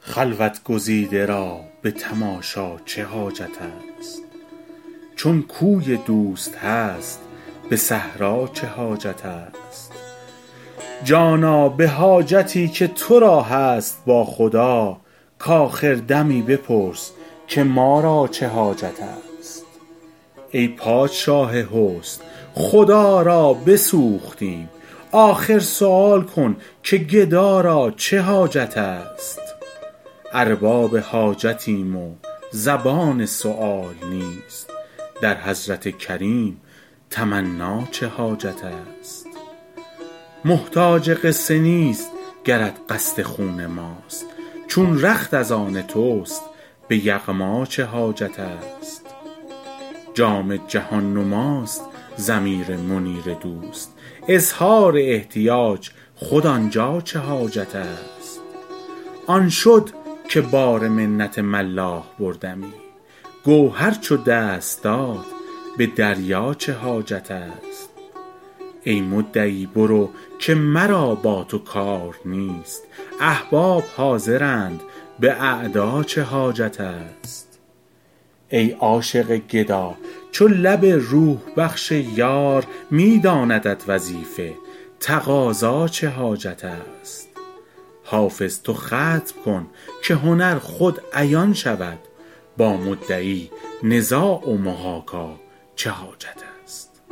خلوت گزیده را به تماشا چه حاجت است؟ چون کوی دوست هست به صحرا چه حاجت است؟ جانا به حاجتی که تو را هست با خدا، کآخر دمی بپرس که ما را چه حاجت است؟ ای پادشاه حسن خدا را بسوختیم، آخر سؤال کن که گدا را چه حاجت است؟ ارباب حاجتیم و زبان سؤال نیست، در حضرت کریم تمنا چه حاجت است؟ محتاج قصه نیست گرت قصد خون ماست، چون رخت از آن توست به یغما چه حاجت است؟ جام جهان نماست ضمیر منیر دوست، اظهار احتیاج خود آنجا چه حاجت است؟ آن شد که بار منت ملاح بردمی، گوهر چو دست داد به دریا چه حاجت است؟ ای مدعی برو که مرا با تو کار نیست، احباب حاضرند به اعدا چه حاجت است؟ ای عاشق گدا چو لب روح بخش یار می داندت وظیفه، تقاضا چه حاجت است؟ حافظ تو ختم کن که هنر خود عیان شود، با مدعی نزاع و محاکا چه حاجت است؟